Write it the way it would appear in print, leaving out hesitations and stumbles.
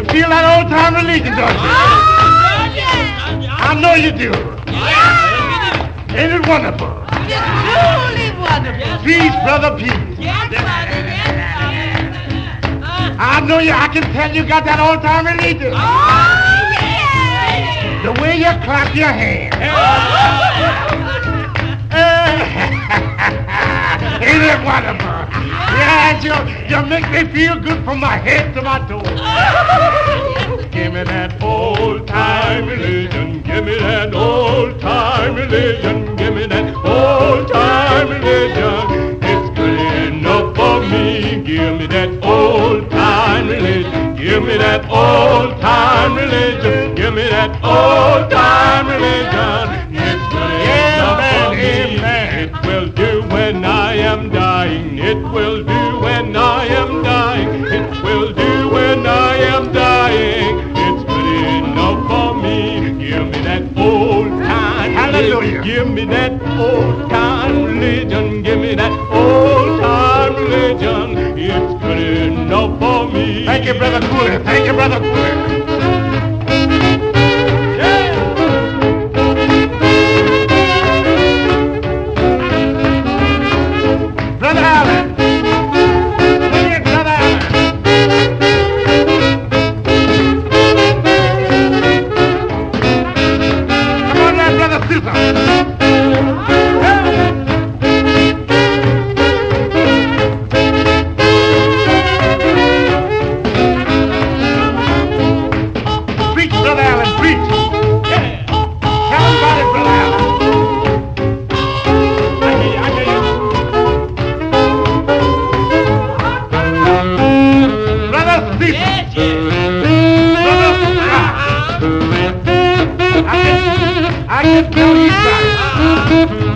You feel that old-time religion, don't you? Oh, yes. I know you do. Yeah. Ain't it wonderful? It's truly wonderful. Peace, brother, peace. Yes, brother. Yes, brother. I know you. I can tell you got that old-time religion. Oh, yes. The way you clap your hands. Ain't it wonderful? Yes, you make me feel good from my head to my toes. Give me that old-time religion. Give me that old-time religion. Give me that old-time religion. It's good enough for me. Give me that old-time religion. Give me that old-time religion. Give me that old-time religion. It's good enough for me. It will do when I am dying. It will do when I am dying. It will do when I am dying. It's good enough for me. Give me that old-time. Hallelujah. Give me that old-time religion. Give me that old-time religion. It's good enough for me. Thank you, Brother Cooley. Thank you, Brother Cooley. Brother Allen. Bring it, Brother Allen. Come on there, Brother Susan. Preach, Brother Allen, preach. Yeah. Tell them about it, Brother Allen. I hear you. Brother Steve. Yes, yes. Brother, I can tell you got it.